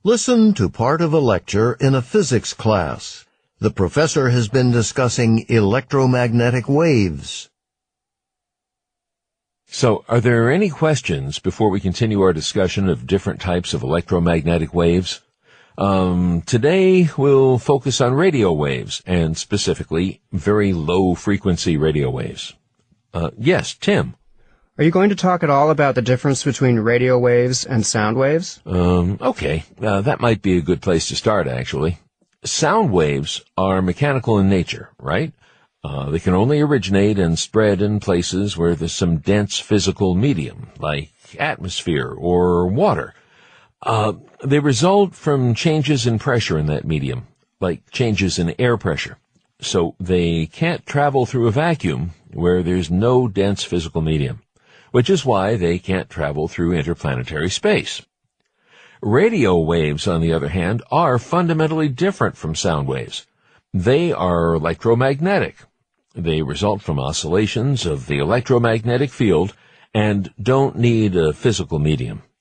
Listen to part of a lecture in a physics class. The professor has been discussing electromagnetic waves. So, are there any questions before we continue our discussion of different types of electromagnetic waves? Today we'll focus on radio waves, and specifically very low-frequency radio waves. Yes, Tim. Are you going to talk at all about the difference between radio waves and sound waves? Okay. That might be a good place to start, actually. Sound waves are mechanical in nature, right? They can only originate and spread in places where there's some dense physical medium, like atmosphere or water. They result from changes in pressure in that medium, like changes in air pressure. So they can't travel through a vacuum where there's no dense physical medium, which is why they can't travel through interplanetary space. Radio waves, on the other hand, are fundamentally different from sound waves. They are electromagnetic. They result from oscillations of the electromagnetic field and don't need a physical medium.